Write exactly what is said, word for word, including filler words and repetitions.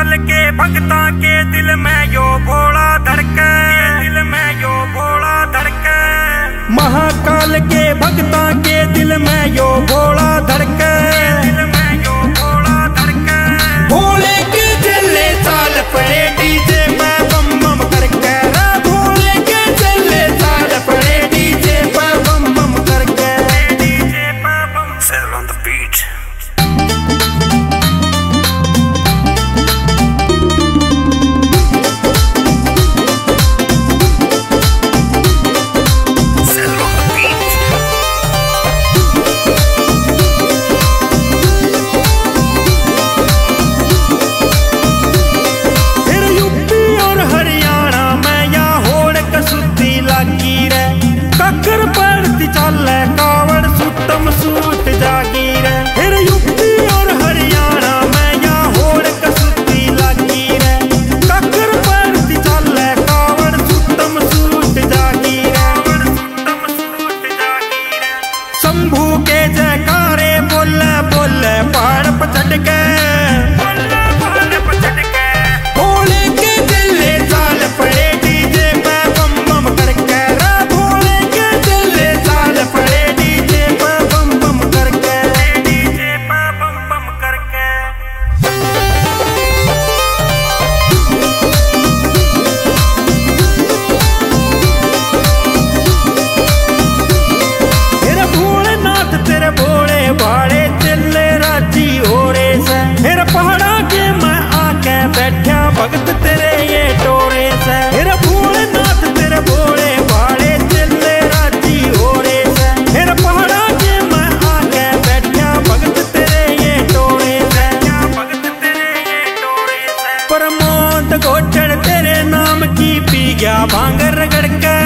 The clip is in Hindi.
महाकाल के भक्ता के दिल में यो भोला धड़के, दिल में यो भोला धड़के। महाकाल के भक्ता के दिल में यो भोला धड़के, दिल में यो भोला धड़के। भोले के चले चाल पड़े डीजे पे बम बम करके, भोले के चले चाल पड़े डीजे पे बम बम करके, डीजे पे बम। Settle on the beat. ककर पड़ती चल कावड़ सुतम सूट जागीर, फिर यूपी और हरियाणा में या होड़ कसुती लागी रे। ककर पड़ती चल कावड़ सुतम सूट जागीर, शंभू के जयकारे बोले बोले पहाड़ पर चढ़ के, भोले के दिले चाल पड़े डीजे पे बम बम करके, बैठा भगत तेरे ये टोरे से। मेरा भोलेनाथ तेरे भोले भाड़े चिल्ले राजी हो रे से। मेरा पहाड़ा के मैं आके बैठा भगत तेरे ये टोरे से, भगत तेरे ये टोरे से। प्रमोद गोचर तेरे नाम की पी गया भांग रगड़ के,